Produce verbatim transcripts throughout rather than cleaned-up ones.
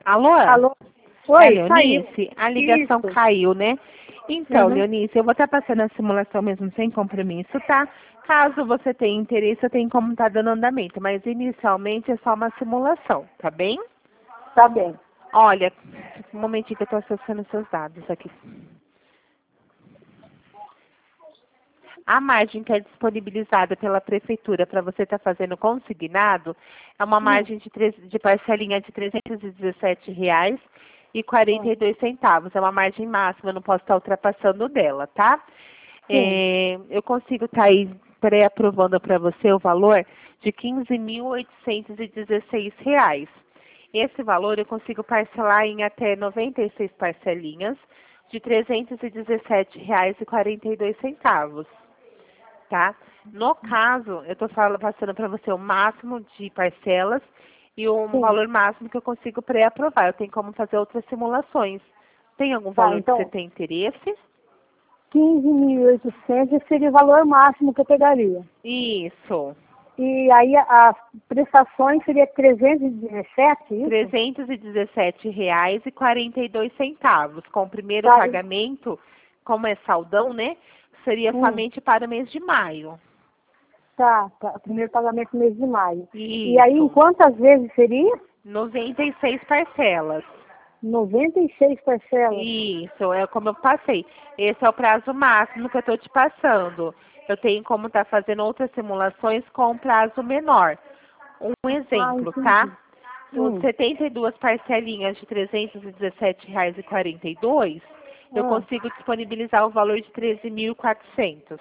Alô? Alô? É a Oi, saiu. Leonice? A ligação Isso. caiu, né? Então, Uhum. Leonice, eu vou estar passando a simulação mesmo sem compromisso, tá? Caso você tenha interesse, eu tenho como estar dando andamento, mas inicialmente é só uma simulação, tá bem? Tá bem. Olha, um momentinho que eu estou acessando seus dados aqui. A margem que é disponibilizada pela prefeitura para você estar fazendo consignado é uma Hum. margem de, tre- de parcelinha de trezentos e dezessete reais e quarenta e dois centavos. É uma margem máxima, eu não posso estar ultrapassando dela, tá? Sim. É, eu consigo estar aí pré-aprovando para você o valor de quinze mil oitocentos e dezesseis reais. Esse valor eu consigo parcelar em até noventa e seis parcelinhas de trezentos e dezessete reais e quarenta e dois centavos. Tá? No caso, eu estou passando para você o máximo de parcelas e um Sim. valor máximo que eu consigo pré-aprovar. Eu tenho como fazer outras simulações. Tem algum Tá, valor que você então, tem interesse? quinze mil e oitocentos seria o valor máximo que eu pegaria. Isso. E aí a- as prestações seria trezentos e dezessete, isso? trezentos e dezessete reais e quarenta e dois centavos. Com o primeiro Tá. e- pagamento, como é saldão, né? Seria Hum. somente para o mês de maio. Tá, tá. Primeiro pagamento no mês de maio. E aí, em Isso. quantas vezes seria? noventa e seis parcelas. noventa e seis parcelas. Isso, é como eu passei. Esse é o prazo máximo que eu estou te passando. Eu tenho como estar fazendo outras simulações com prazo menor. Um Ah, exemplo, tá? entendi. Os Hum. setenta e duas parcelinhas de trezentos e dezessete reais e quarenta e dois, eu Ah. consigo disponibilizar o valor de treze mil e quatrocentos.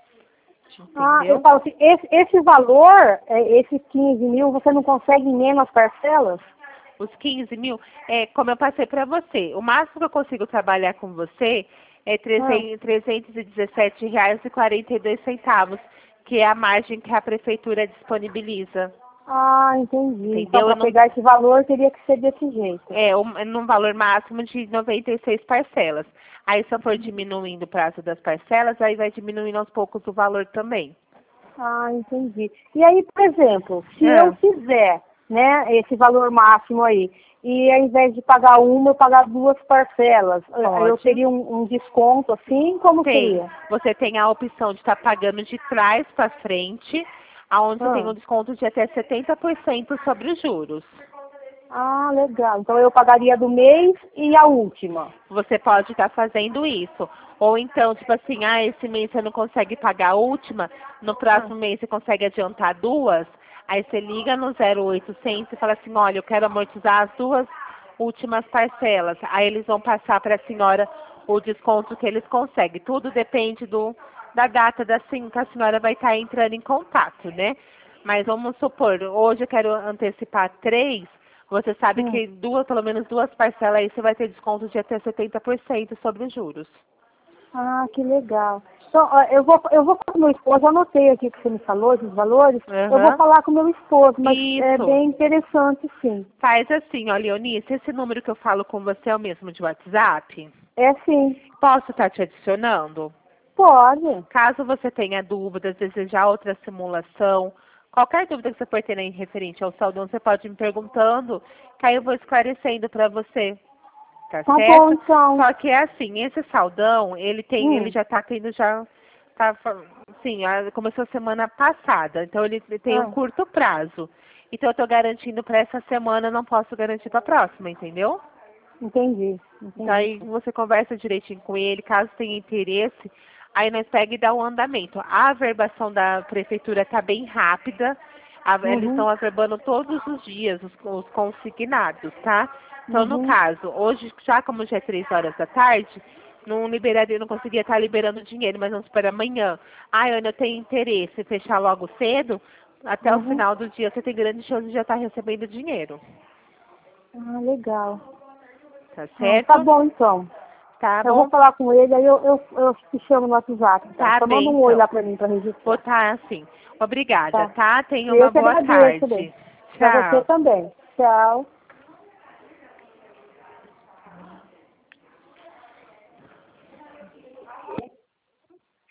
Ah, eu Entendeu? falo assim, esse, esse valor, é, esse quinze mil, você não consegue em menos parcelas? Os quinze mil, é, como eu passei para você, o máximo que eu consigo trabalhar com você é Ah, trezentos e dezessete reais e quarenta e dois centavos, que é a margem que a prefeitura disponibiliza. ah, entendi. Então, Entendeu? Eu para não, pegar esse valor, teria que ser desse jeito. é um, é num valor máximo de noventa e seis parcelas. Aí, se eu for diminuindo o prazo das parcelas, aí vai diminuindo aos poucos o valor também. Ah, entendi. E aí, por exemplo, se eu É, fizer, né, esse valor máximo aí, e ao invés de pagar uma, eu pagar duas parcelas, eh, eu pode. teria um, um desconto assim? Como Tem. seria? Você tem a opção de estar pagando de trás para frente, aonde você tem Ah, um desconto de até setenta por cento sobre os juros. ah, legal. Então, eu pagaria do mês e a última. Você pode estar fazendo isso. Ou então, tipo assim, ah, esse mês você não consegue pagar a última, no Ah, próximo mês você consegue adiantar duas, aí você liga no zero oitocentos e fala assim, olha, eu quero amortizar as duas últimas parcelas. Aí eles vão passar para a senhora o desconto que eles conseguem. Tudo depende do, da data da sim, que a senhora vai estar entrando em contato, né? Mas vamos supor, hoje eu quero antecipar três, você sabe hum. que duas, pelo menos duas parcelas aí você vai ter desconto de até setenta por cento sobre os juros. Ah, que legal. Então, ó, eu vou, eu vou falar com meu esposo, eu anotei aqui que você me falou, esses valores, eu vou Aham. falar com meu esposo, mas é Isso. bem interessante, sim. Faz assim, ó, Leonice, esse número que eu falo com você é o mesmo de WhatsApp? É sim, Posso estar te adicionando? pode. Caso você tenha dúvidas, desejar outra simulação, qualquer dúvida que você for ter em referente ao saudão, você pode ir me perguntando, que aí eu vou esclarecendo para você. Tá Tá bom, certo? então. Só que é assim, esse saldão, ele tem, ele Hum. já tá tendo já, tá, fa- assim, a- começou semana passada, então ele tem um Ah, curto prazo. Então eu tô garantindo para essa semana, eu não posso garantir para a próxima, entendeu? entendi, Então entendi. aí você conversa direitinho com ele, caso tenha interesse, aí nós pega e dá um andamento. A averbação da prefeitura tá bem rápida, a- eles Uhum, estão averbando todos os dias os, os consignados, tá? Então, no uhum. caso, hoje, já como já é três horas da tarde, não liberaria, não conseguia estar liberando dinheiro, mas vamos esperar amanhã. Ah, Ana, eu tenho interesse em fechar logo cedo, até o Uhum. final do dia você tem grande chance de já estar recebendo dinheiro. Ah, legal. Tá Ah, tá certo? bom, então. Tá Eu vou bom? falar com ele, aí eu, eu, eu te chamo no WhatsApp, então. Tá Só manda bem, um oi então. lá pra mim, pra registrar. Botar assim. Obrigada, Tá? tá? Tenha Eu uma que boa agradeço, bem. tarde. Pra você Tchau. também. Tchau.